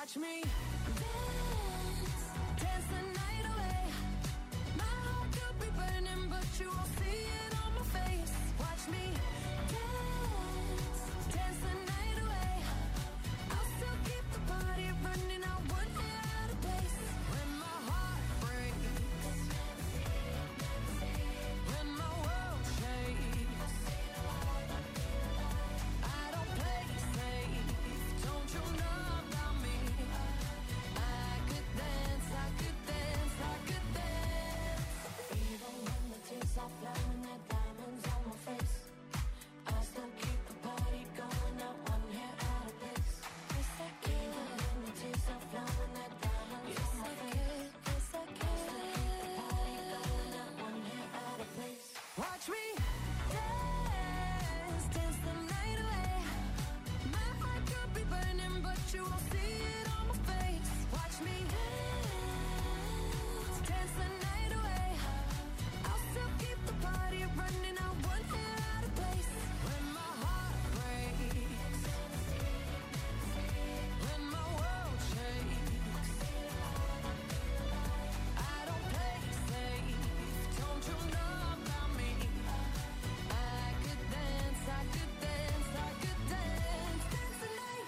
Watch me dance, dance the night away. My heart could be burning, but you won't see it on my face. Watch me dance, dance the night away. I'll still keep the party running, I wouldn't get out of place. When my heart breaks, when my world shakes, I don't play safe, don't you know about me? I could dance, I could dance, I could dance. Even when the tears are flowing, there diamonds on my face, I still keep the party going, not one hair out of place. Yes, I can. Even when the tears are flowing, there diamonds on my face, yes, I can. I still keep the party going, not one hair out of place. Watch me dance, dance the night away. My heart could be burning, but you won't see it on my face. Watch me dance, dance the night away. I'll still keep the party running, I won't get out of place. When my heart breaks, when my world shakes, I don't play safe, don't you know about me? I could dance, I could dance, I could dance, dance the night.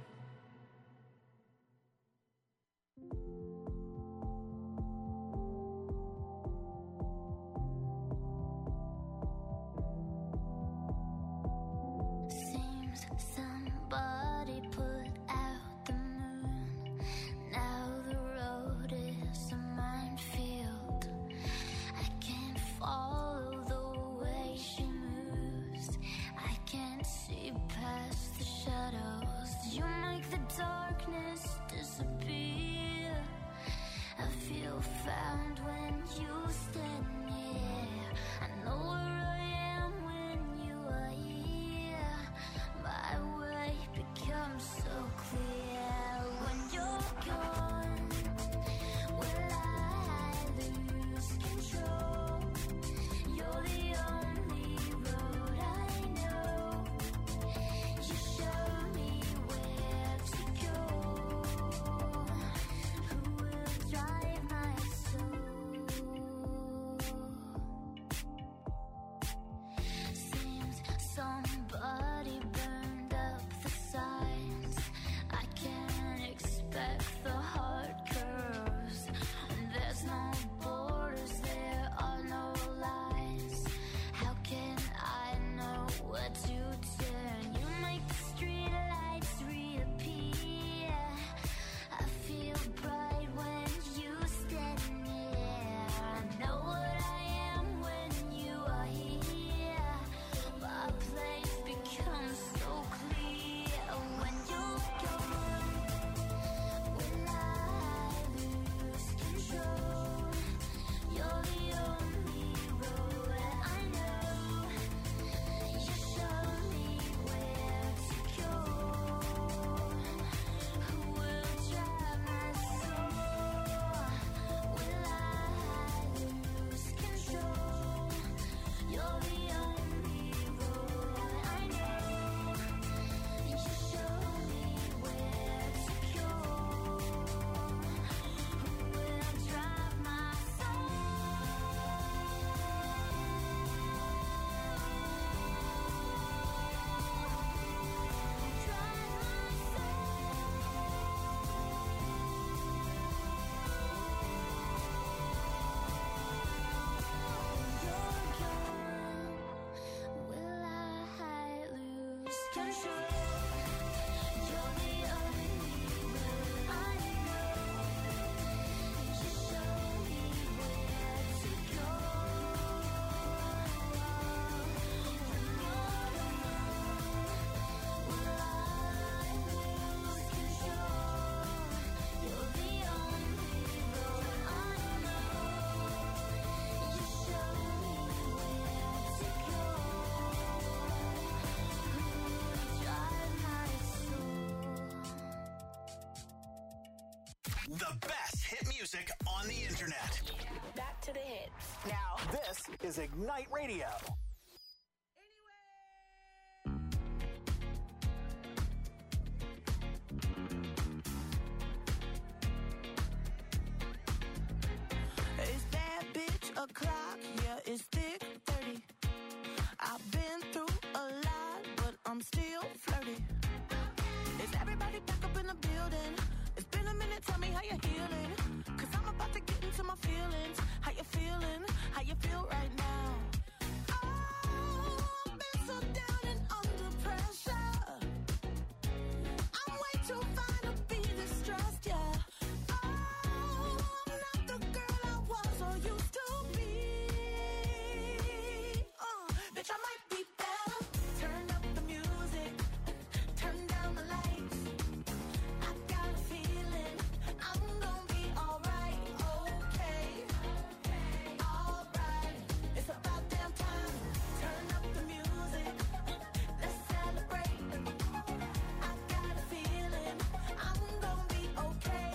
Seems somebody put out the moon. Now the road is a minefield. I can't follow the way she moves. I can't see past the shadows. You make the darkness disappear. I feel found when you stand near. I know where I am when you are here. My way becomes so clear when you're gone. Will I lose control? You're the only road I know. You show me where to go. Who will drive my soul? Seems somebody burned up the signs. I can't expect the hard curves. There's no borders, there are no lines. How can I know where to turn? You make the street lights reappear. I feel bright when you stand near. I know what I am when you are here. My place becomes so clear when you're gone. Will I lose control? You're the only road I know. You show me where to go. Who will drive my soul? Will I lose control? You're the only road I know. You show me where to go. Who will drive my soul? Will I lose control? You're the only road I know. You show me where to go. When you're gone, will I lose control? You're the only road I know. You show me where to go. Who will drive my soul? The best hit music on the internet. Back to the hits. Now, This is Ignite Radio. Anyway. o'clock, yeah, it's thick 30. I've been through a lot, but I'm still flirty. Is everybody back up in the building? It's been a minute, tell me how you're healing. Cause I'm about to get into my feelings. How you feeling? How you feel right now? Oh, I've been so down and under pressure. I'm way too fine to be distressed, yeah. Oh, I'm not the girl I was or used to be. Bitch, I might be better. Turn up the music, turn down the lights. I got a feeling I'm gonna be alright, okay, alright. It's about damn time. Turn up the music, let's celebrate. I got a feeling I'm gonna be okay,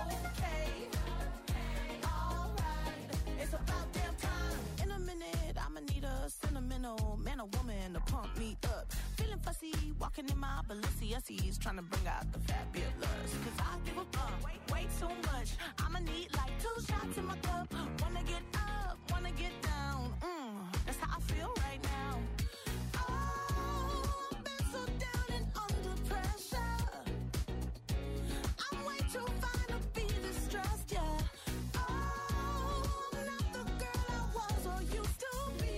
alright. It's about damn time. In a minute, I'ma need a sentimental man or woman to pump me up. Feeling fussy, walking in my Balenciennes, trying to bring out the fabulous. Cause I give a fuck way too much. I'ma need like 2 shots in my cup. Wanna get up, wanna get down. That's how I feel right now. Oh, I've been so down and under pressure. I'm way too fine to be distressed, yeah. Oh, I'm not the girl I was or used to be.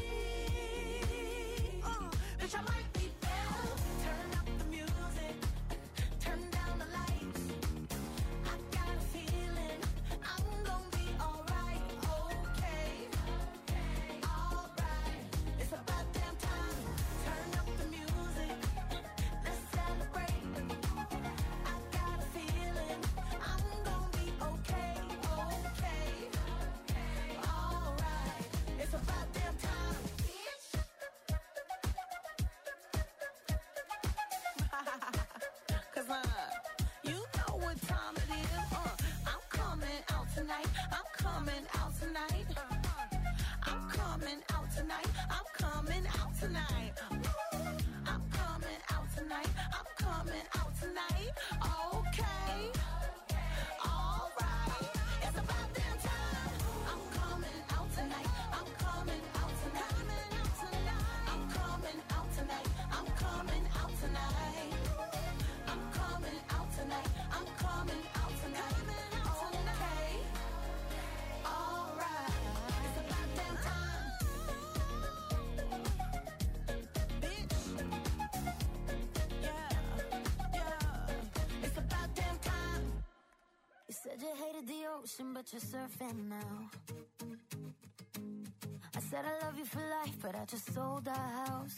Bitch, I might be better. Turn up the music, turn down the lights. I got a feeling I'm gonna be alright, okay, alright. It's about damn time. Turn up the music, let's celebrate. I got a feeling I'm gonna be okay, alright. It's about damn time. Cause you know what time it is. I'm coming out tonight. I'm coming out tonight. I'm coming out tonight. I'm coming out tonight. I'm coming out tonight. I'm coming out tonight. Okay. Alright. It's about damn time. I'm coming out tonight. I'm coming out tonight. I'm coming out tonight. I'm coming out tonight. I'm coming out tonight. I'm coming out tonight. Okay. Alright. It's about damn time. Bitch. Yeah. It's about damn time. You said you hated the ocean, but you're surfing now. I said I love you for life, but I just sold our house.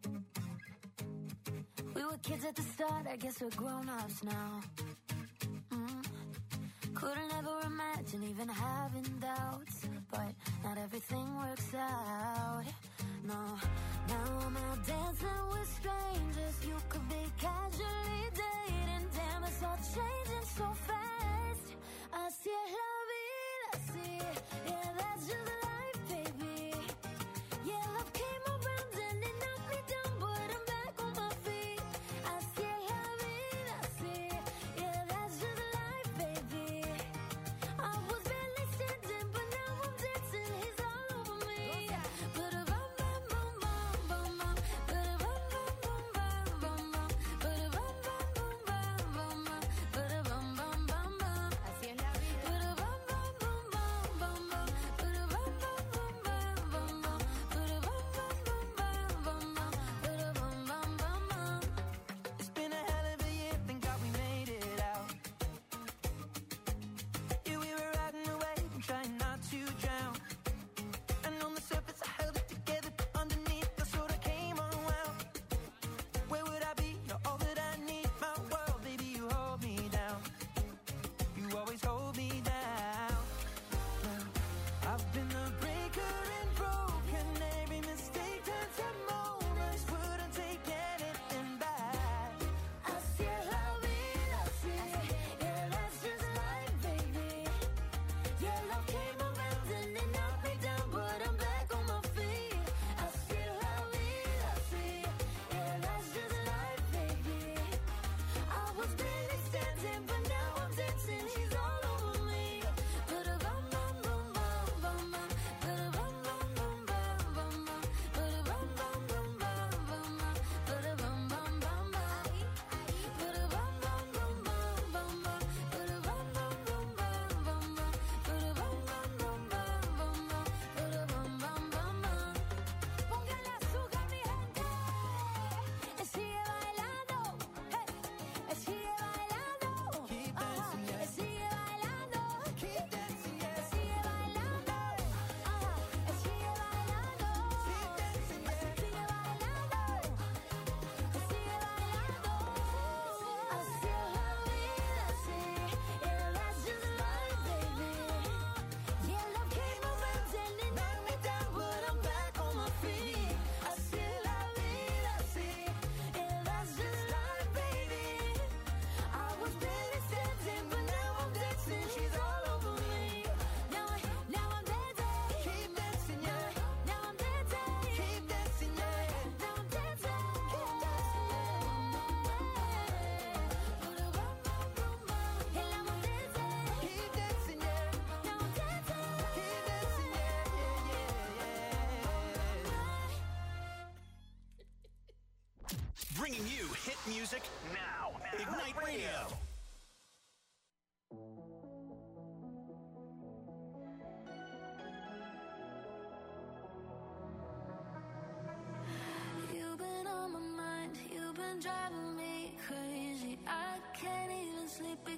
We were kids at the start, I guess we're grown-ups now. Couldn't ever imagine even having doubts, but not everything works out. No, now I'm out dancing with strangers. You could be casually dating. Damn, it's all changing so fast. Así es la vida, así. Yeah, that's just life, baby. Yeah, love came around and it knocked me down, but I'm back on my feet. Así es la vida, así. Yeah, that's just life, baby. I was barely standing, but now I'm dancing. He's all over me. Ba-da-bum, bum, bum, bum, bum, bum. Ba-da-bum, bum, bum, bum, bum, bum. Ba-da-bum, bum, bum, bum, bum, bum.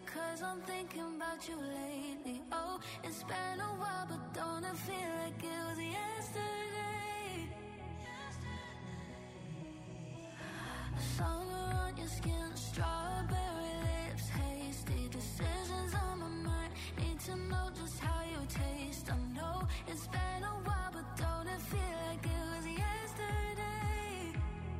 'cause I'm thinking about you lately. Oh, it's been a while, but don't it feel like it was yesterday? Summer on your skin, strawberry lips, hasty decisions on my mind. Need to know just how you taste. I know it's been a while, but don't it feel like it was yesterday?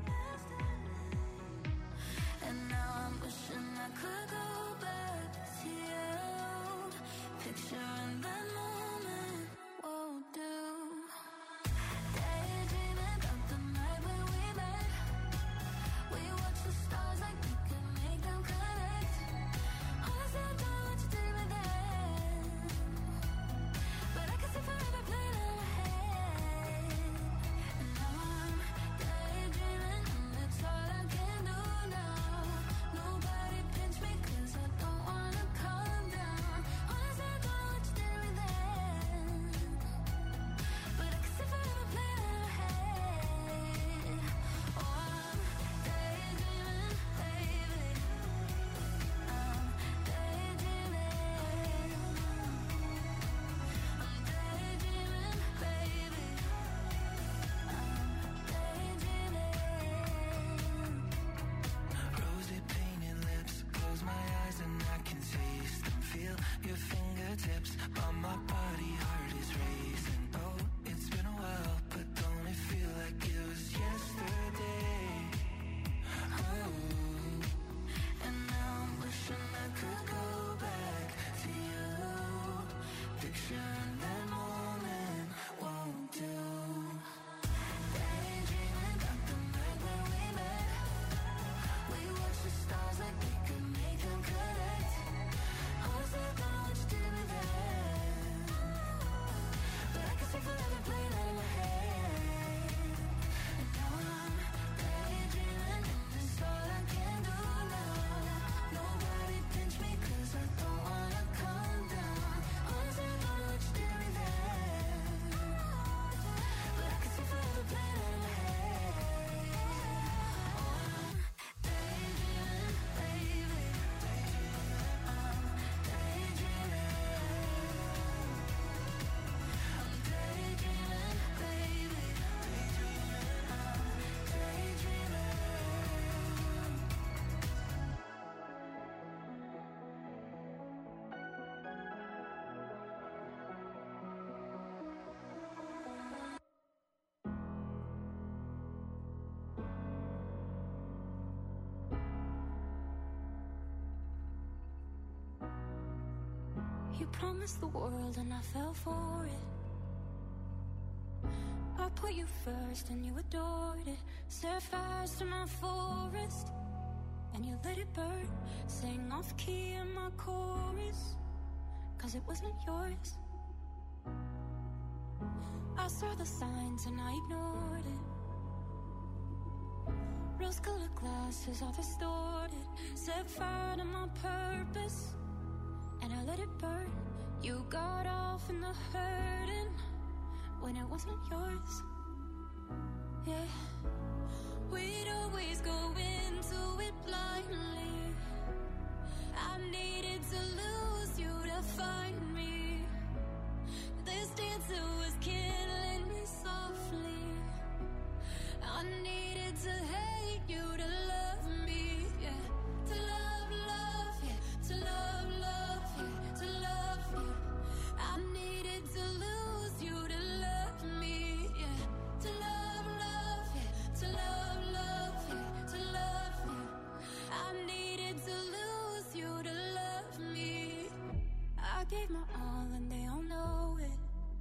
And now I'm wishing I could go back to you. Picturing that moment won't do. Daydreaming about the night when we met. We watch the stars like we could make them connect. Honestly, I don't know what you did with that, but I can see forever playing in my head. And now I'm daydreaming, and it's all I can do now. Nobody pinch me 'cause I don't wanna calm down. Honestly, I don't know what you did with that, but I can see forever playing in my head. Oh, I'm daydreaming, baby. I'm daydreaming. I'm daydreaming, baby. I'm daydreaming. Rosy painted lips, close my eyes and I can taste them. Feel your fingertips on my body, heart is racing. Oh, it's been a while, but don't it feel like it was yesterday? Oh, And now I'm wishing I could go back to you. Picturing that moment won't do. Daydreaming about the night when we met. We watch the stars like we could make them connect. Honestly, I don't know what you did with that, but I can see forever playing out in my head. And now I'm daydreaming, and it's all I can do now. Nobody pinch me 'cause I don't wanna calm down. Honestly, I don't know what you did with that, but I can see forever playing out in my head. Oh, I'm daydreaming, baby. I'm daydreaming. I'm daydreaming, baby. I'm daydreaming. You promised the world and I fell for it. I put you first and you adored it. Set fires to my forest and you let it burn. Sang off key in my chorus 'cause it wasn't yours. I saw the signs and I ignored it. Rose-colored glasses all distorted. Set fire to my purpose and I let it burn. You got off in the hurting when it wasn't yours. Yeah, we'd always go into it blindly. I needed to lose you to find me. This dancer was killing me softly. I needed to hate you to love me, yeah. To love, yeah. To love, yeah. To love you. I needed to lose you to love me, yeah. To love, yeah. To love, yeah. To love you. I needed to lose you to love me. I gave my all and they all know it.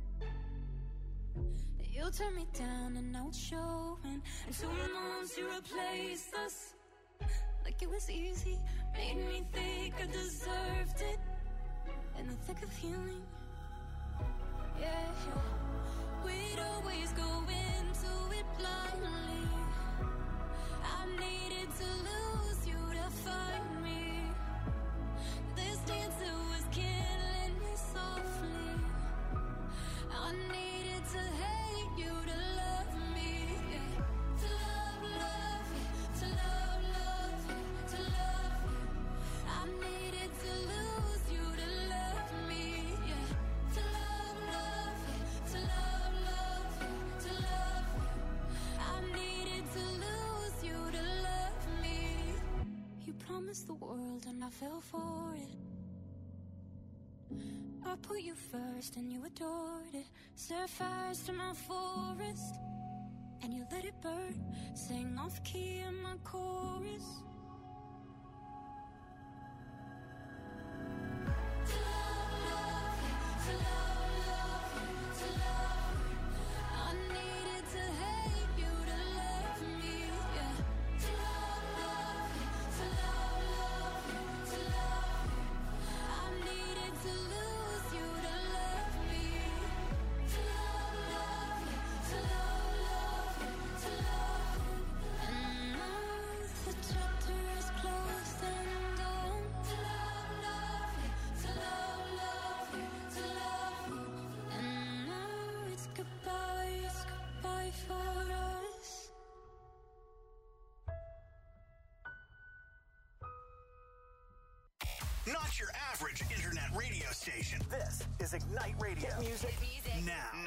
You turned me down and now it's showing. And 2 months you replaced us like it was easy. Made me think I deserved it in the thick of healing. Yeah, we'd always go into it blindly. I needed to lose you to find me. This dancer was killing me softly. I needed to hate you to love me, yeah. To love, yeah. To love, yeah. To love you. I needed to lose fell for it. I put you first and you adored it. Set fires to my forest and you let it burn. Sing off key in my chorus. Not your average internet radio station. This is Ignite Radio. Hit music now.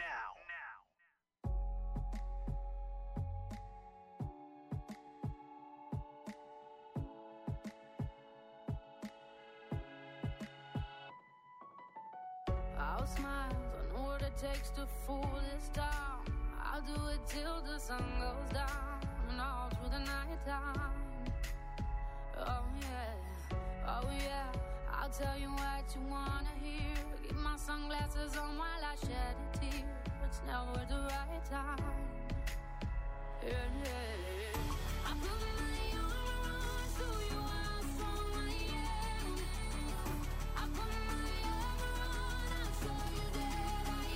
I'll smile, I know what it takes to fool this town. I'll do it till the sun goes down and all through the night time. Oh yeah, I'll tell you what you wanna hear. Keep my sunglasses on while I shed a tear. It's never the right time. Yeah. I put my armor on so you how strong I am. I put my armor on, I'll show you that I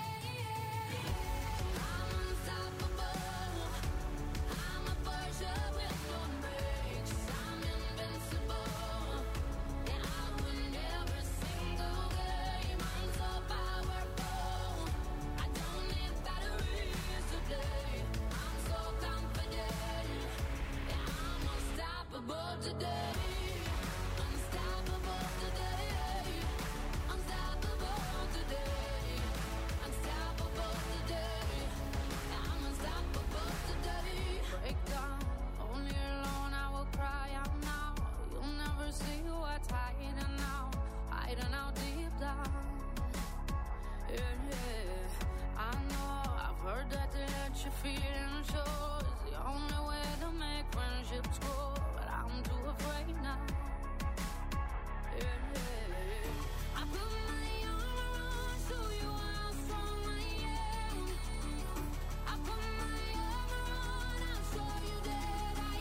am. I'm unstoppable. I'm a Porsche with no brakes. I'm invincible. And I win every single game. I'm so powerful. I don't need batteries to play. I'm so confident. And I'm unstoppable today. Unstoppable today. Unstoppable today. Unstoppable today. I'm unstoppable today. Break down, only alone I will cry out now. You'll never see what's hiding out deep down. Yeah. I know, I've heard that to let you feel and show is the only way to make friendships grow. But I'm too afraid now. Yeah. I put my armor on, show you how strong I am. I put my armor on, I'll show you that I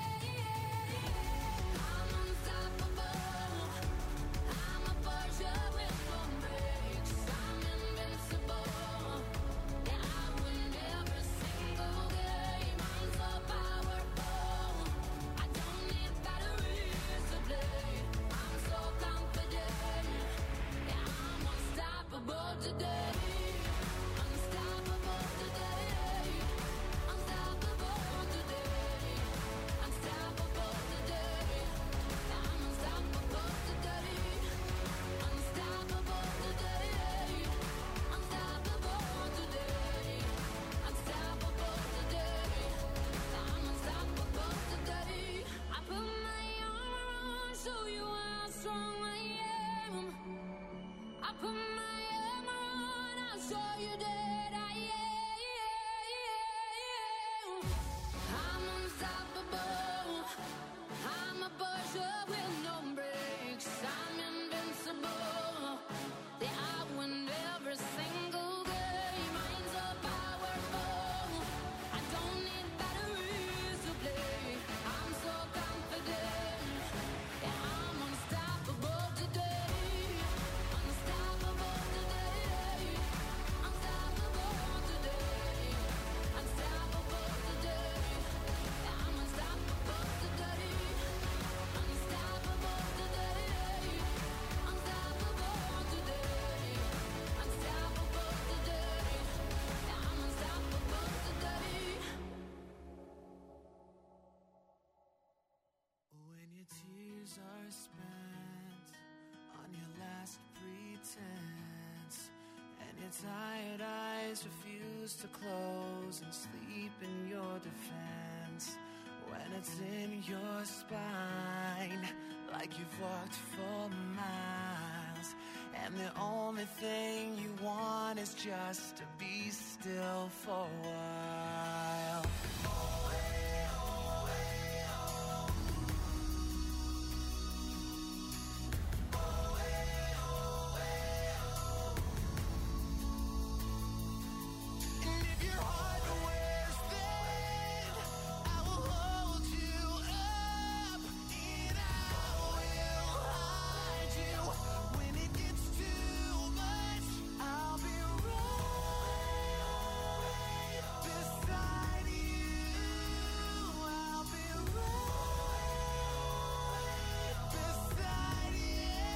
am. I'm unstoppable. I'm a Porsche with no brakes. I'm invincible. And I win every single game. I'm so powerful. I don't need batteries to play. I'm so confident. And I'm unstoppable today. Unstoppable today. Unstoppable today. Unstoppable today. I'm unstoppable today. Unstoppable today. Unstoppable today. Unstoppable today. I'm unstoppable today. I put my armor on, show you how strong I am. I put my armor on, I'll show you that I am. I'm unstoppable. I'm a Porsche with no brakes. I'm invincible. Yeah, I win every single game. I'm so powerful. I don't need batteries to play. I'm so confident. Yeah, I'm unstoppable today. Unstoppable today. Unstoppable today. Unstoppable today. Yeah, I'm unstoppable today. Unstoppable today. Unstoppable today. Unstoppable today. Yeah, I'm unstoppable today. When your tears are spent on your last pretense, and your tired eyes refuse to close and sleep in your defense, when it's in your spine like you've walked for miles, and the only thing you want is just to be still for a while. Oh, hey, oh, hey, oh. Oh, hey, oh, hey, oh. And if your heart wears thin, I will hold you up, and I will hide you. When it gets too much, I'll be right beside you. I'll be right beside you.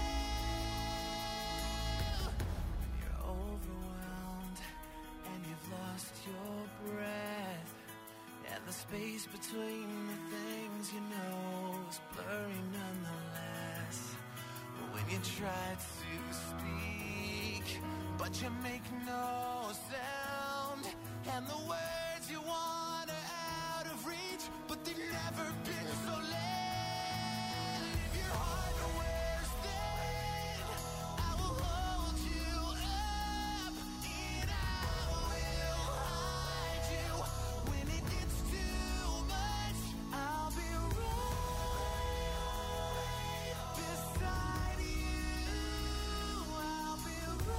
You're overwhelmed and you've lost your breath, and the space between the things you know is blurry nonetheless. When you try to speak, but you make no sound, and the words you want are out of reach, but they've never been so late. If your heart wears thin, I will hold you up, and I will hide you. When it gets too much, I'll be right beside you. I'll be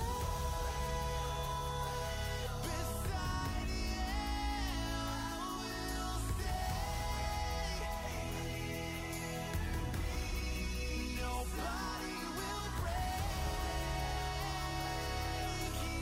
right beside you. I will stay here. Nobody will break you.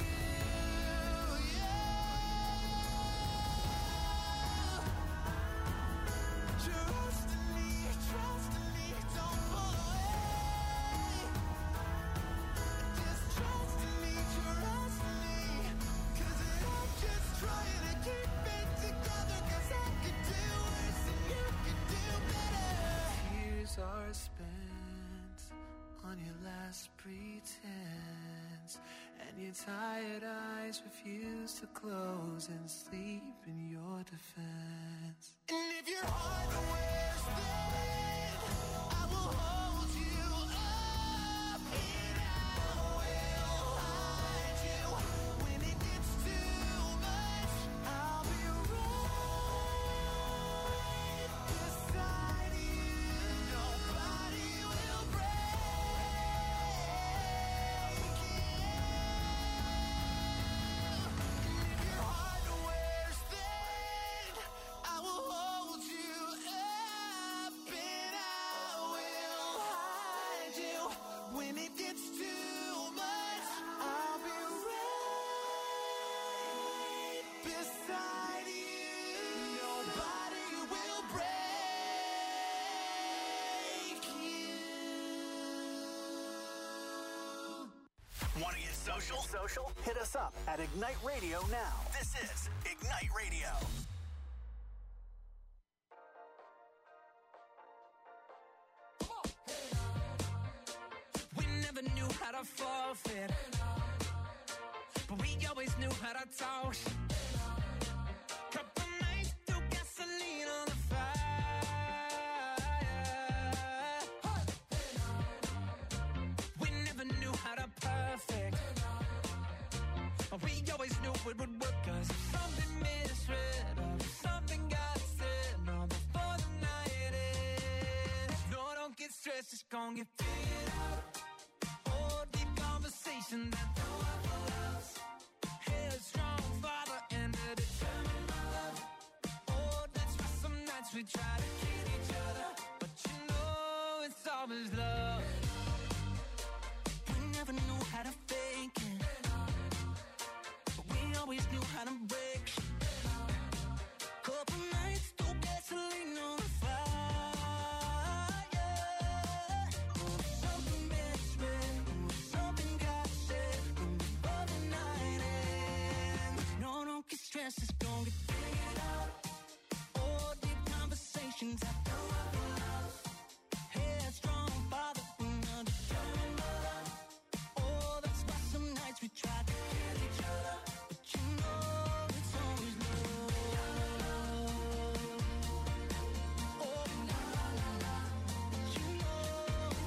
Trust in me, don't pull away. Just trust in me, 'cause I'm just trying to keep it together, 'cause I could do worse and you could do better. Tears are spent on your last pretense, and your tired eyes refuse to close and sleep in your defense. And if your heart wears thin, I will hold you up, and I will hide you. When it gets too much, I'll be right beside you. Nobody will break you. And if your heart wears thin, I will hold you up, and I will hide you. When it gets too much, I'll be right beside you. Nobody will break you. Want to get social? Hit us up at Ignite Radio now. This is Ignite Radio. We never knew how to forfeit, but we always knew how to toss. Couple nights threw gasoline on the fire. We never knew how to perfect, but we always knew it would work, 'cause if something misread or if something got said, no, before the night ends. No, don't get stressed, it's gonna get figured out. Oh, deep conversation that throw up your loves. Headstrong father and a determined mother. Oh, that's why some nights we try to kid each other, but you know it's always love. We never knew how to fake it, but we always knew how to break. Couple nights threw gasoline on the fire. Oh, something misread, oh, something got said, before the night ends. No, don't get stressed, it's gonna get figured out. Oh, deep conversations I throw up your love. Headstrong father and a determined mother. Oh, that's why some nights we try to kill each other, but you know it's always love. Oh, la la la la, but you know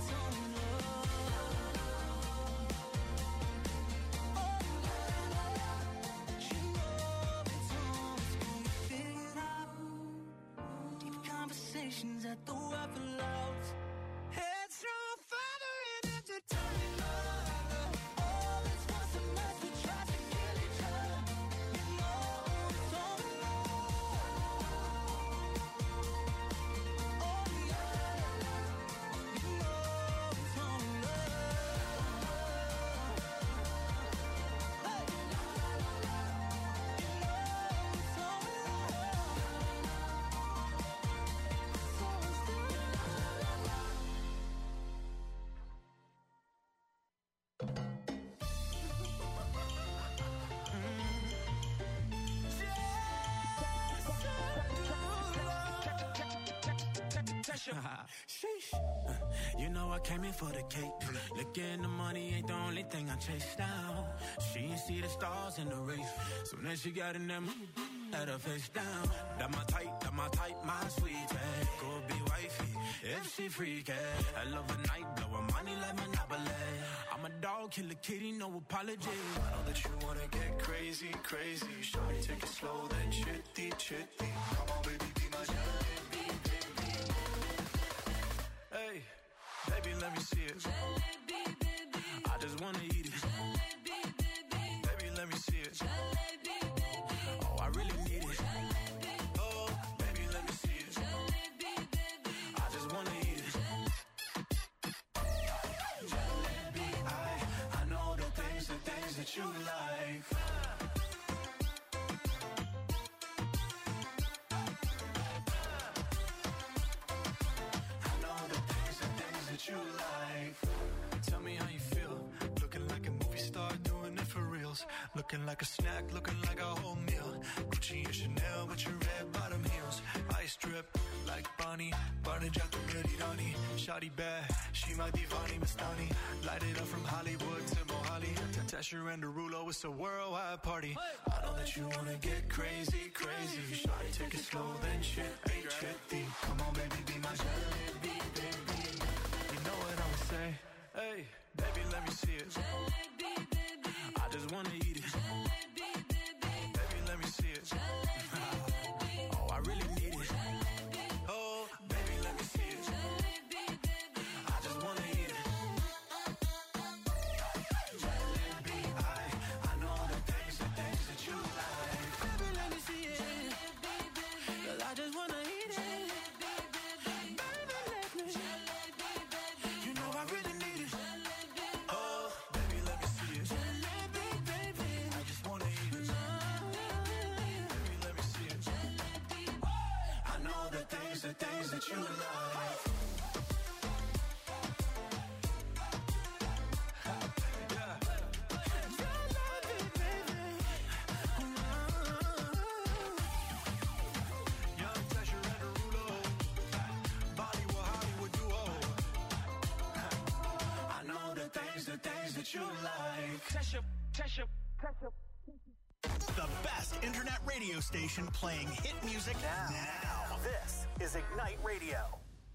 Sheesh. You know I came in for the cake. Looking the money ain't the only thing I chase down. She ain't see the stars in the race. So then she got in them, had her face down. That my type, my sweetie. Go be wifey, if she freaky. I love a night, blow her money like Monopoly. I'm a dog, kill a kitty, no apology. I know that you wanna get crazy, crazy. Shawty, take it slow, then chitty, chitty. Come on, baby, be my jalebi, baby. Hey, baby, let me see it. Jalebi, baby. I just wanna eat it. Jalebi, baby. Baby, let me see it. Jalebi, baby. Oh, I really need it. Jalebi. Oh, baby, let me see it. Jalebi, baby. I just wanna eat it. Jalebi, I know the things that you like. I know the things that you like. Tell me how you feel. Looking like a movie star, doing it for reals. Looking like a snack, looking like a whole meal. Gucci and Chanel with your red bottom heels. Ice drip like Bonnie, Barney Jack ready Donnie. Shawty bad, she my divani Mastani. Light it up from Hollywood to Mohali. Tesher and Derulo, it's a worldwide party. I know that you wanna get crazy, crazy. Shawty, take it slow, then chitty, chitty. Come on, baby, be my jalebi, baby. You know what I'ma say? Hey, baby, let me see it. Jalebi, baby. I just wanna eat it. Jalebi, baby. Baby, let me see it. Oh, I really need it. Oh, baby, let me see it. Jalebi, baby. I just wanna eat it. Jalebi, I know the things that you like. Baby, let me see it. Jalebi, baby. 'Cause I just wanna eat it. Jalebi, baby. Baby, let me. Jalebi, baby. You know I really need it. Jalebi. Oh, baby, let me see it. Jalebi, baby. I just wanna eat it. Baby, let me see it. I know the things that you like. Yeah. Jalebi, baby. Young Tesher and Derulo. Bollywood, Hollywood duo. I know the things that you like. The best internet radio station playing hit music now. This is Ignite Radio.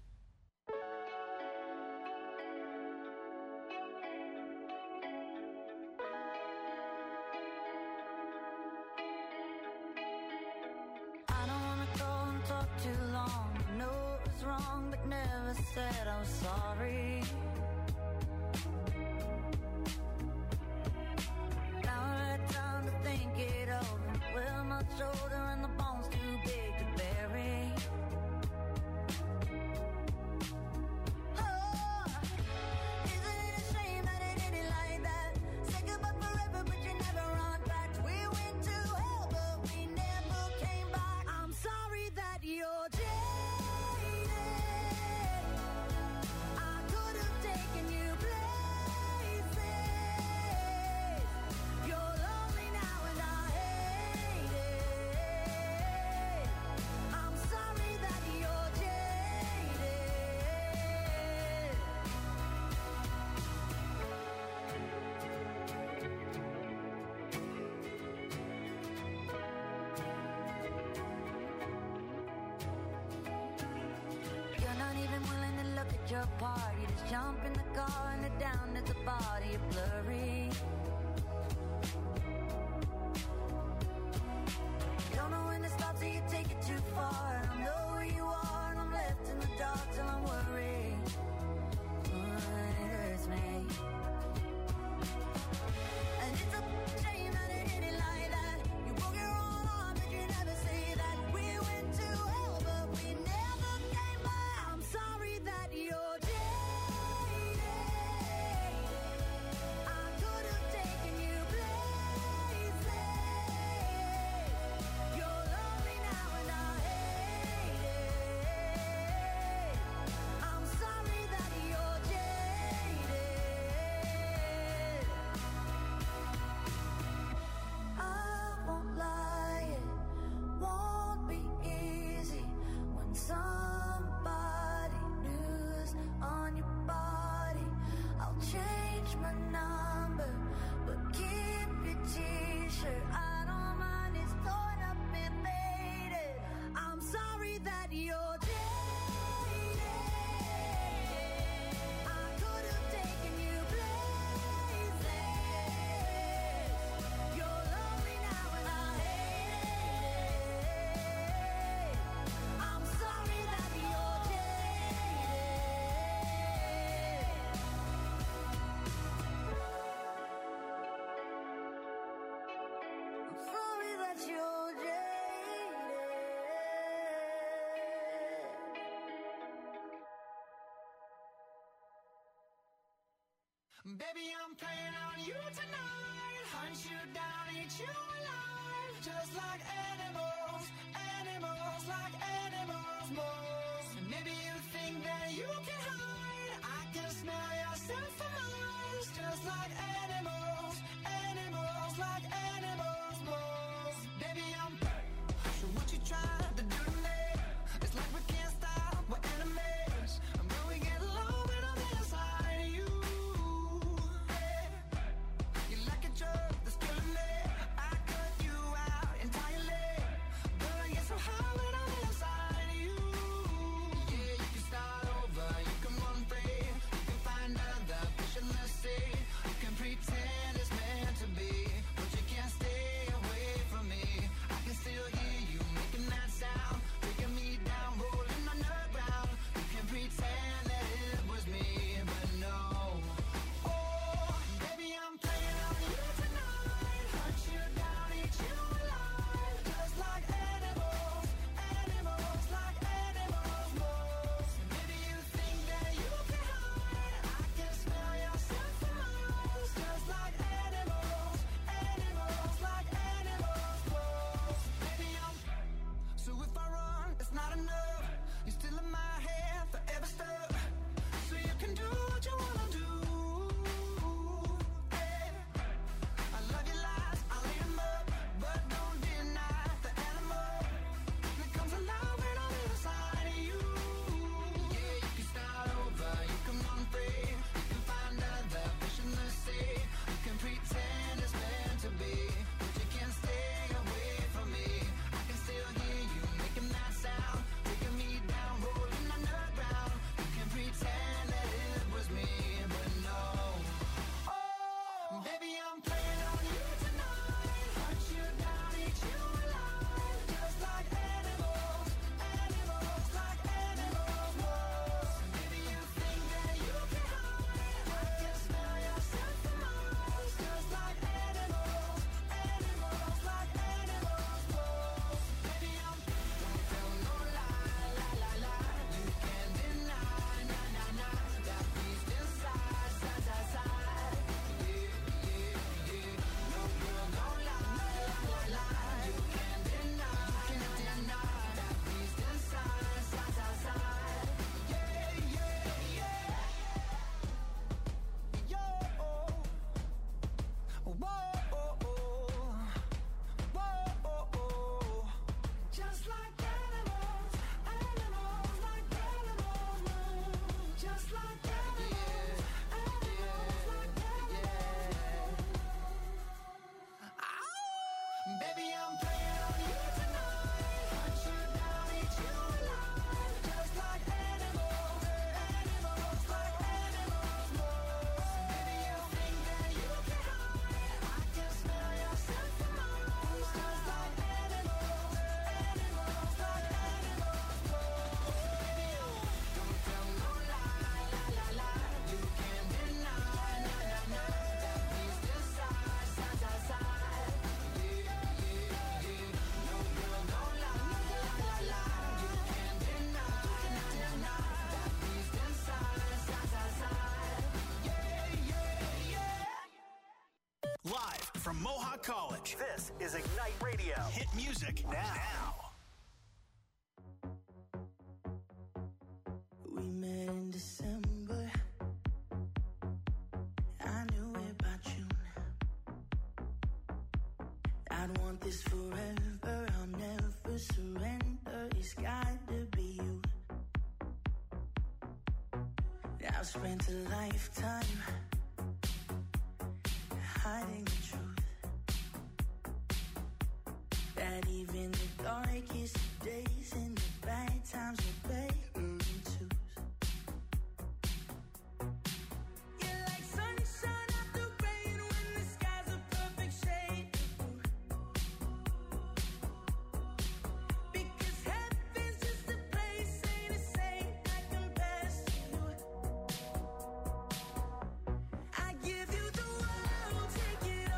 I don't wanna go and talk too long. I know it was wrong, but never said I was sorry. Now I had time to think it over. Well, my shoulder and the bones too big to bury. Oh, isn't it a shame that it ended like that? Say goodbye forever, but you never run back. We went to hell, but we never came back. I'm sorry that you're jaded. I could have taken you places. You're lonely now and I hate it. I'm sorry that you're jaded. You're not even willing to look at your part. You just jump in the car and head down at the body. You're blurry. You don't know when to stop, so you take it too far. I don't know where you are, and I'm left in the dark till I'm worried. It hurts me. And it's a shame that it ended like that. You broke your own arm, but you never say that. We went to hell, but we never came back. I'm sorry that you're jaded. I Baby, I'm playing on you tonight. Hunt you down, eat you alive. Just like animals, animals, like animals, moles. And maybe you think that you can hide. I can smell yourself for miles. Just like animals, animals, like animals, moles. Baby, I'm so what you trying to do to me? It's like we can't stop, we're enemies. And when we get low, we're on the inside of you. You like a drug that's killing me. I cut you out entirely. But I get so high when I'm inside of you. Yeah, you can start over, you can run free. You can find other fish in the sea. You can pretend it's meant to be, but you can't stay away from me. I can still hear you making that sound, taking me down, rolling on the ground. You can pretend that it was me, but no. Oh, baby, I'm playing on you tonight. Hunt you down, eat you alive. Just like animals, animals, like animals, moles. Maybe you think that you can hide. I can smell yourself for miles. Just like animals, animals, like animals, moles. Baby, I'm so if I run, it's not enough. You're still in my head, forever stuck. So you can do what you wanna do. Hey, I love your lies, I'll eat 'em up, but don't deny the animal that comes alive when I'm inside of you. Yeah, you can start over, you can run free, you can find other fish in the sea. You can pretend it's meant to be, but you can't stay away from me. I can still hear you making that sound, taking me down, rolling on the ground. You can pretend that it was me, but no. Oh, baby, I'm playing on you tonight. Hunt you down, eat you alive. Just like animals, animals, like animals, moles. Maybe you think that you can hide. I can smell yourself for miles. Just like animals, animals, like animals, moles. Baby, I'm don't tell no lie, la la la. You can't deny, na na na. That beast inside, side side side. Yeah, yeah, yeah. No girl, don't lie, la la la. You can't deny, that beast inside, side side side. Yeah, yeah, yeah. Yo, whoa, whoa. Just like animals, animals, like animals, just like animals, animals, like animals. Baby, I'm playing on you tonight. Hunt you down, eat you alive. Just like animals, animals, like animals, moles. Baby, you think that you can hide. I can smell yourself for miles. Just like animals, animals, like animals, moles. Baby, don't tell no lie, la la la. You can't deny, na na na. That beast inside, side side side. Yeah, yeah, yeah. No girl, don't lie, la la la. You can't deny, na na na. That beast inside, side side side. Yeah, yeah, yeah. Live from Mohawk College, this is Ignite Radio. Hit music now. We met in December. I knew it by June. I'd want this forever. I'll never surrender. It's got to be you. I've spent a lifetime hiding the truth. That even the darkest days and the bad times are better than twos. You're like sunshine after rain when the sky's a perfect shade of blue. Because heaven's just a place, ain't a saint that compares to you. I give you the world, take it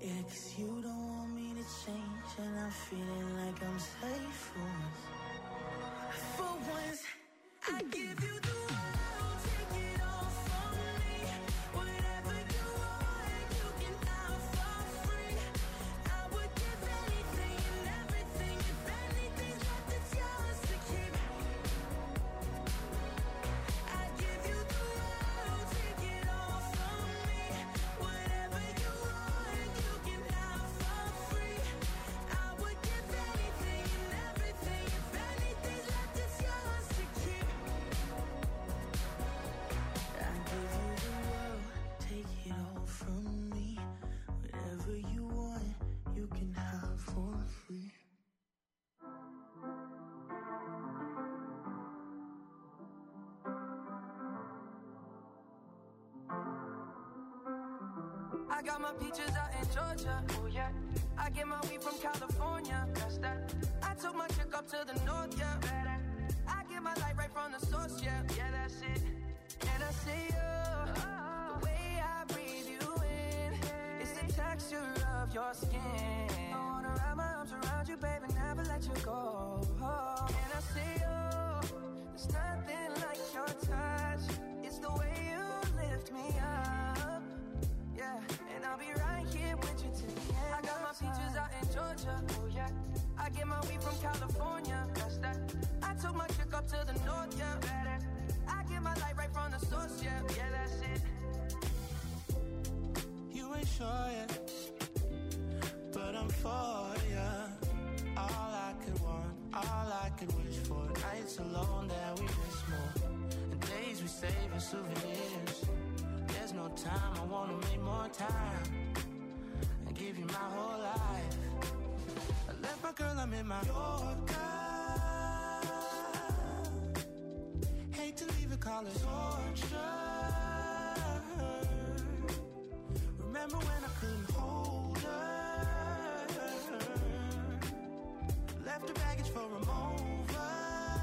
Yeah, 'cause you don't want me to change, and I'm feeling like I'm safe for once. For once, I give you the world, take it all from me. Whatever you want, you can have for free. I would give anything and everything. If anything's left, it's yours to keep. I give you the world, take it all from me. Whatever you want, you can have for free. I would give anything and everything. If anything's left, it's yours to keep. I give you the world, take it all from me. Whatever you want, you can have for free. I got my peaches out in Georgia, oh yeah. I get my weed from California, that's that. I took my chick up to the north, yeah. I get my light right from the source, yeah. Yeah, that's it. And I see you, the way I breathe you in, it's the texture of your skin. I wanna wrap my arms around you, baby, never let you go. And I see you, there's nothing like your touch. It's the way you lift me up. Yeah, and I'll be right here with you till the end. I got my peaches out in Georgia, oh yeah. I get my weed from California, that's that. I took my chick up to the north, yeah. I get my light right from the source, yeah. Yeah, that's it. You ain't sure yet, but I'm for ya. All I could want, all I could wish for. Nights alone that we miss more, and days we save as souvenirs. There's no time, I wanna make more time and give you my whole life. I left my girl, I'm in my Yorker. Hate to leave it, call it torture. Remember when I couldn't hold her? Left her baggage for a mover.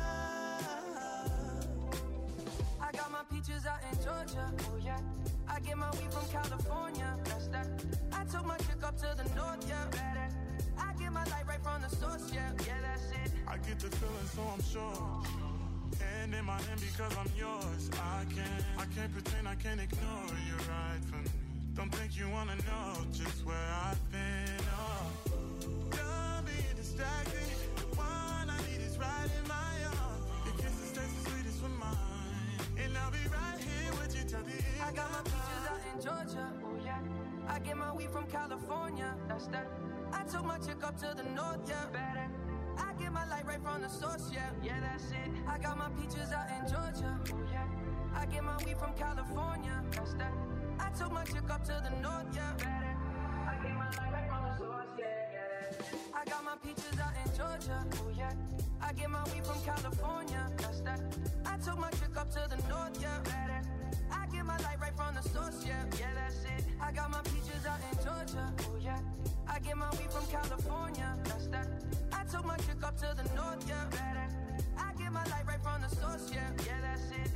I got my peaches out in Georgia, oh yeah. I get my weed from California, that's that. I took my chick up to the north, yeah. I get my light right from the source, yeah. Yeah, that's it. I get the feeling, so I'm sure. Hand in my hand because I'm yours. I can't pretend, I can't ignore you right from me. Don't think you wanna know just where I've been. Oh, don't be distracted. The one I need is right in my arms. Your kisses taste the sweetest with mine, and I'll be right here with you till the end. I got my peaches out in Georgia, oh yeah. I get my weed from California, that's that. I took my chick up to the north, yeah. I get my light right from the source, yeah. Yeah, that's it. I got my peaches out in Georgia, oh yeah. I get my weed from California, that's that. I took my chick up to the north, yeah. I get my light right from the source, yeah. I got my peaches out in Georgia, oh yeah. I get my weed from California, that's that. I took my chick up to the north, yeah. I get my light right from the source, yeah. Yeah, that's it. I got my peaches out in Georgia, oh yeah. I get my weed from California, that's that. I took my chick up to the north, yeah. I get my light right from the source, yeah. Yeah, that's it.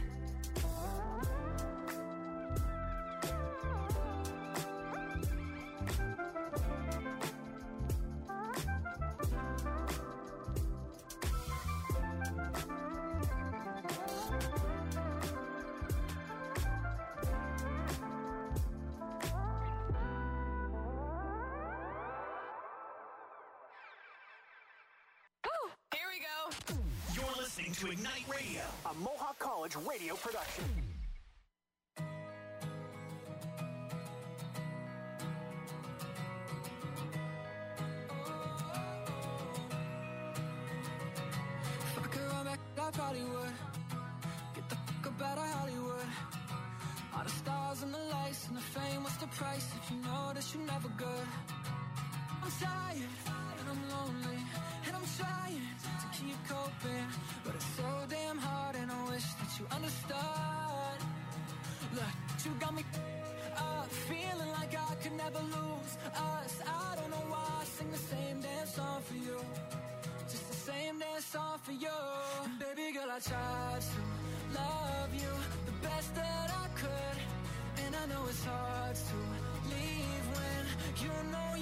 Listening to Ignite Radio, a Mohawk College radio production. If I could run back, I probably would. Get the fuck up out of Hollywood. All the stars and the lights and the fame, what's the price if you know that you're never good? I'm tired and I'm lonely and I'm trying to keep coping, but it's so damn hard and I wish that you understood. Look, you got me up, feeling like I could never lose us. I don't know why I sing the same damn song for you, just the same damn song for you. And baby girl, I tried to love you the best that I could, and I know it's hard to leave when you know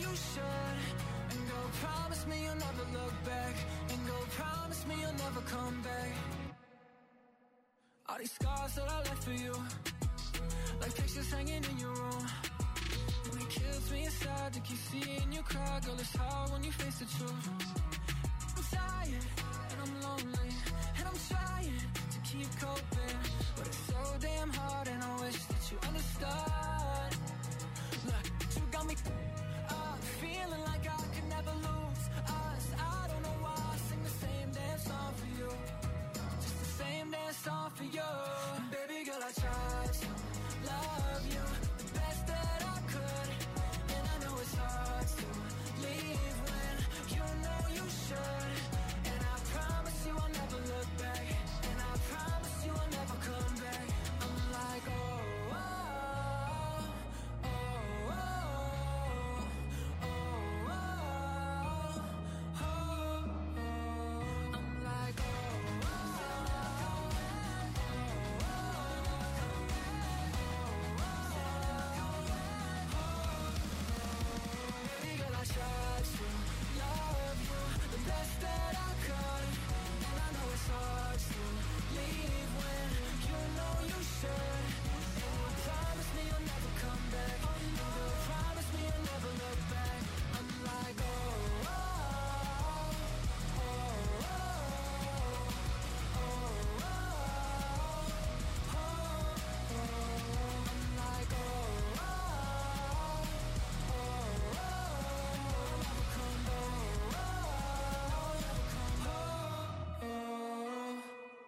these scars that I left for you, like pictures hanging in your room. And it kills me inside to keep seeing you cry. Girl, it's hard when you face the truth. I'm tired and I'm lonely, and I'm trying to keep coping, but it's so damn hard, and I wish that you understood. Look, you got me feeling like I could never lose us. I don't know why I sing the same damn song for you, just the same damn song for you. Baby girl, I tried to love you the best that I could, and I know it's hard to leave when you know you should. And I promise you I'll never look back, and I promise you I'll never come back. I'm like, oh, oh, oh, oh, oh, oh, oh, oh. I'm like, oh, oh, baby girl, I tried to love you the best that I could, and I know it's hard to leave when you know you should. And you promise me you'll never come back, you promise me you'll never look back. I'm like, oh, oh, oh, oh, oh, oh, oh, oh. I'm like, oh, oh, oh, never come back, never come back.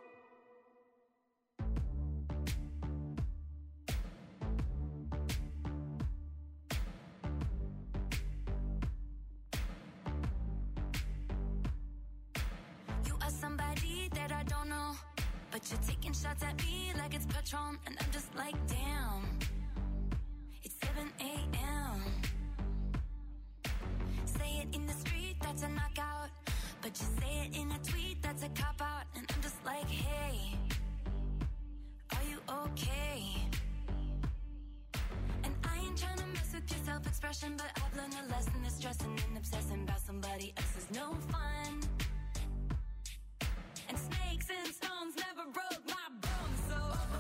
You are somebody that I don't know, but you're taking shots at me like it's Patron, and I'm just like, damn. It's 7 a.m. Say it in the street, that's a knockout, but you say it in a tweet, that's a cop-out, and I'm just like, hey, are you okay? And I ain't trying to mess with your self-expression, but I've learned a lesson that stressing and obsessing about somebody else is no fun. And snakes and stones never broke my bones, so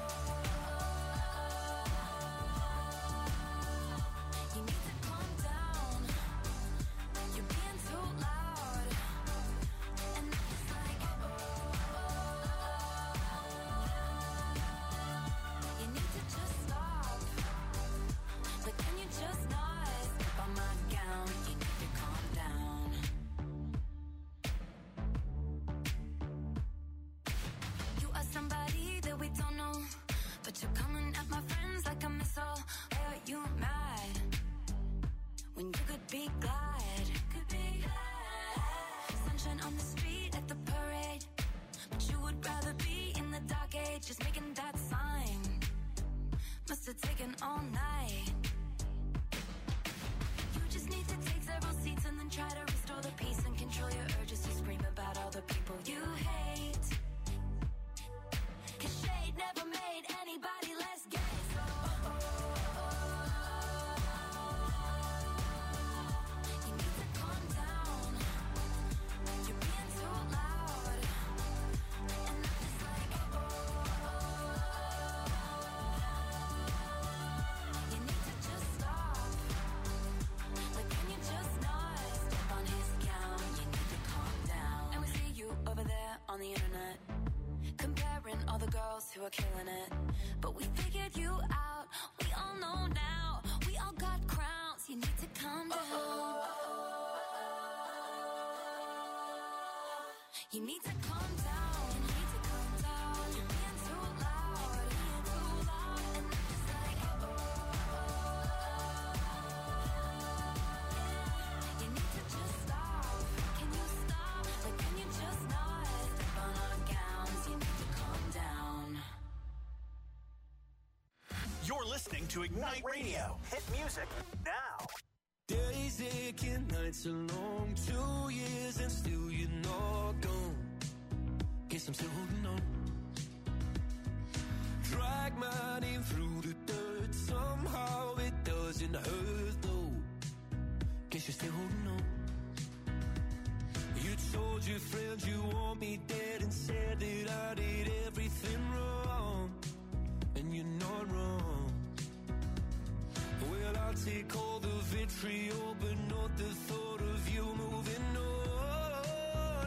you need to calm down. You're being too loud, and I'm just like, you need to just stop. But can you just not step on my gown? You need to calm down. You are somebody that we don't know, but you're coming at my friends like a missile. Why are you mad when you could be glad? Could be glad. Sunshine on the street at the parade, but you would rather be in the dark age, just making that sign. Must have taken all night. You just need to take several seats and then try to restore the peace and control your urges to scream about all the people you hate. 'Cause shade never made anybody less gay, so you need to calm down. You're being too loud, and I'm just like, you need to just stop. Like, can you just not step on his gown? You need to calm down. And we see you over there on the internet, comparing all the girls who are killing it. But we figured you out, we all know now. We all got crowns, you need to calm down. You need to calm down, you need to calm down. You're being too loud, and I'm just like, you need to just stop. Can you stop? Like, can you just not step on our gowns? You need to calm down. You're listening to Ignite Radio. Hit music now. Days aching, nights are long, 2 years and still you're not gone. Guess I'm still holding on. Drag my name through the dirt, somehow it doesn't hurt though. Guess you're still holding on. You told your friends you want me dead and said that I did everything wrong. you're not wrong. Well, I'll take all the vitriol, but not the thought of you moving on.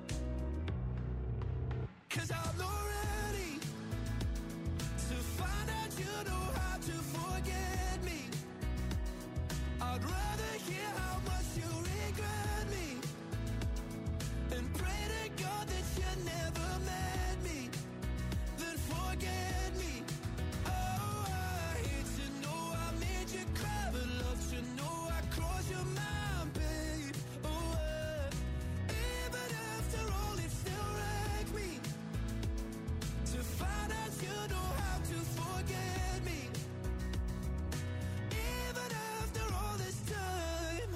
'Cause I'm not ready to find out you know how to forget me. I'd rather hear how much you regret me and pray to God that you never met me, then forget me. Oh, I hate to know I made you cry, but love to know I crossed your mind, babe. Oh, even after all, it still wrecked me to find out you know how to forget me. Even after all this time,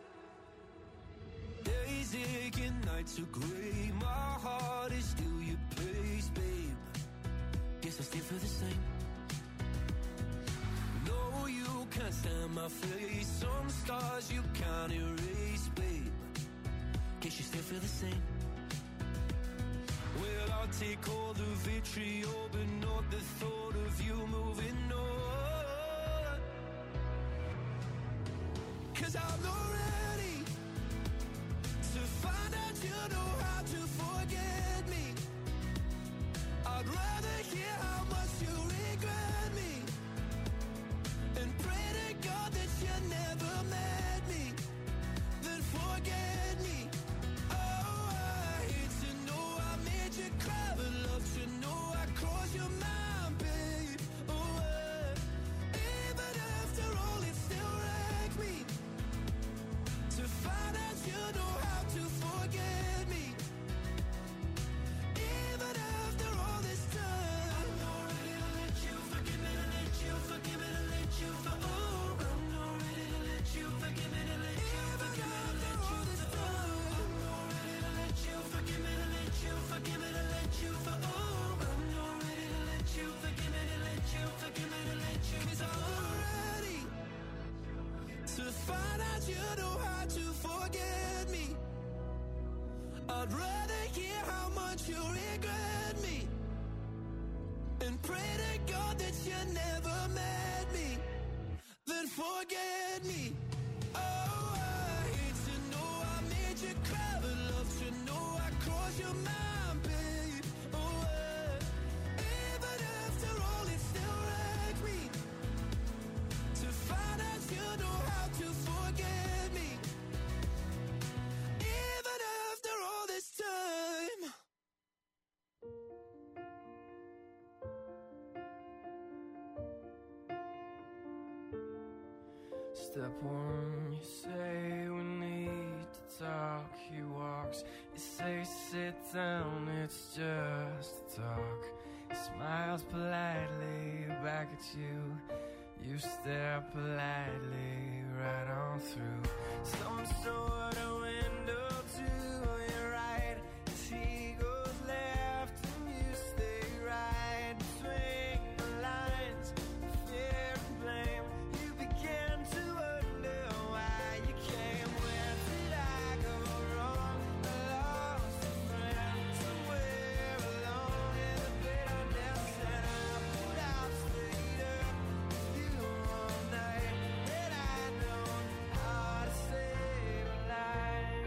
days aching, nights are gray. My heart is still your place, babe. Guess I still feel the same. No, you can't stand my face. Some scars you can't erase, babe. Guess you still feel the same. Well, I'll take all the vitriol, but not the thought of you moving on. 'Cause I'm not ready to find out you know how to forget me. I'd rather hear how much you regret me and pray to God that you never met me, then forget me. Oh, I hate to know I made you cry, but love to know I crossed your mind, babe. Oh, even after all, it still wrecked me to find out you know how to forget me. Even after all this time, I'm not ready to let you forgive me, to let you forgive me, to let you for. Oh, I'm not ready to let you forgive me, to let you forgive me, to let you for. I'm not ready to let you forgive me, to let you forgive me, to let you for. Oh, I'm not ready to let you forgive me, to let you forgive me, to let you. 'Cause I'm not ready to find out you know how to forget me. I'd rather hear how much you regret me and pray to God that you never met me, then forget me. Oh, I hate to know I made you cry, but love to know I crossed your mind, babe. Oh, even after all, it still wrecked me to find out you know how to forget me. Even after all this time. Step one, you say we need to talk. He walks, you say sit down, it's just talk. He smiles politely back at you. You stare politely right on through some sort of window to your right. As he goes left and you stay right between the lines of fear and blame. You begin to wonder why you came. Where did I go wrong? I lost a friend somewhere alone in the bitterness, and I put out straight up with you all night. And I know how to save a life.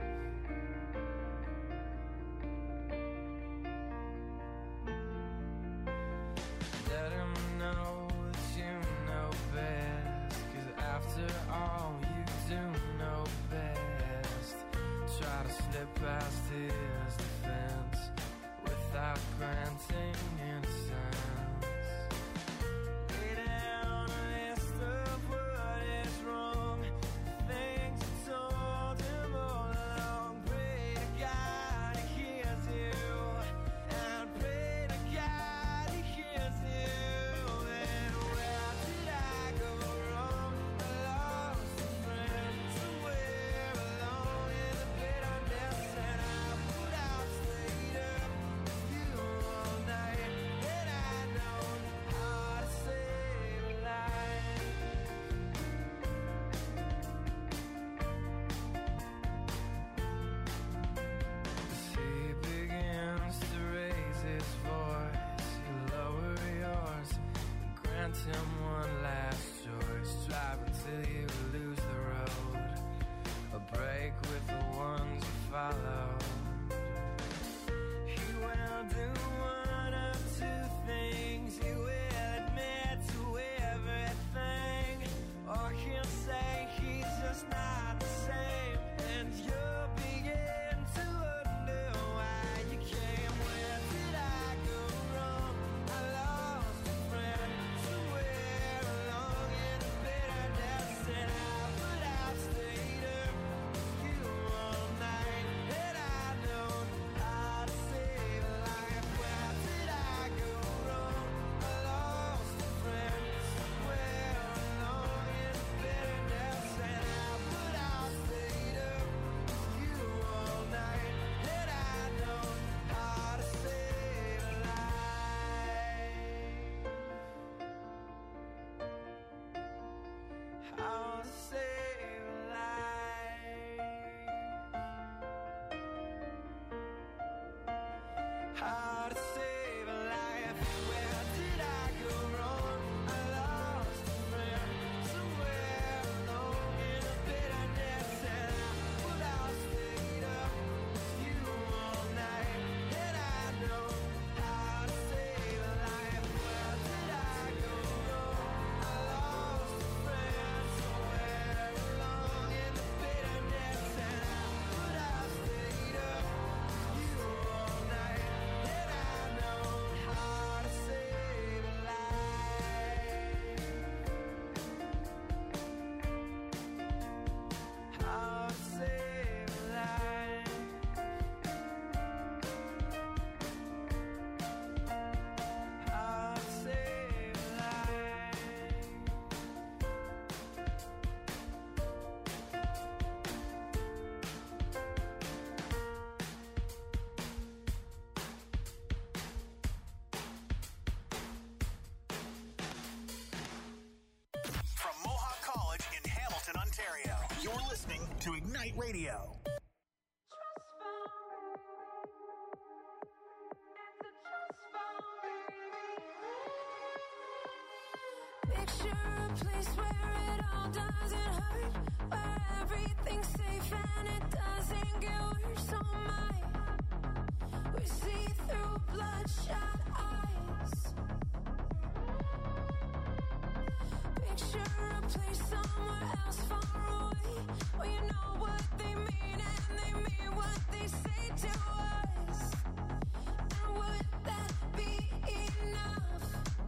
Let him know that you know best, 'cause after all you do know best. Try to slip past his defense without granting innocence. Lay down a list of what is wrong, things you told him all along. Pray to God he hears you, and pray to God he hears you. And where did I go wrong? I lost a friend somewhere alone in the bitterness, and I put out straight up with you all night. And I grant him one last choice. Drive until you lose the road, a break with the ones you follow. He will do one of two things. He will admit to everything, or he'll say he's just not the same, and you'll begin to wonder why you came. Where did I go wrong? I lost a friend somewhere along in the bitterness, and I've stayed up with you all night, and I know how to save a life. Where did I go wrong? I lost a friend somewhere along in the bitterness, and I've stayed up with you all night, and I know how to save a life. How to save a life. How to save a life. Where did I go wrong? I lost a friend somewhere alone in the bitterness, and I stayed up with you all night, and I know how to save a life. Where did I go wrong? I lost a friend somewhere along in the bitterness, and I stayed up with you all night, and I know how to save a life. How to save a life. How to save a life. From Mohawk College in Hamilton, Ontario, you're listening to Ignite Radio. Picture a place where it all doesn't hurt, where everything's safe and it doesn't get worse. Oh my, we see through bloodshot eyes. Picture a place somewhere else far away, where you know what they mean and they mean what they say to us. And would that be enough?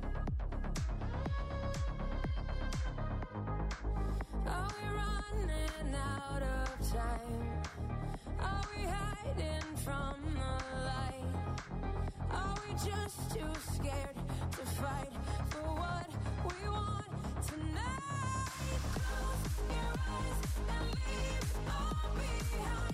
Are we running out of time? Are we hiding from the light? Are we just too scared to fight for what we want tonight? Close your eyes and leave all behind.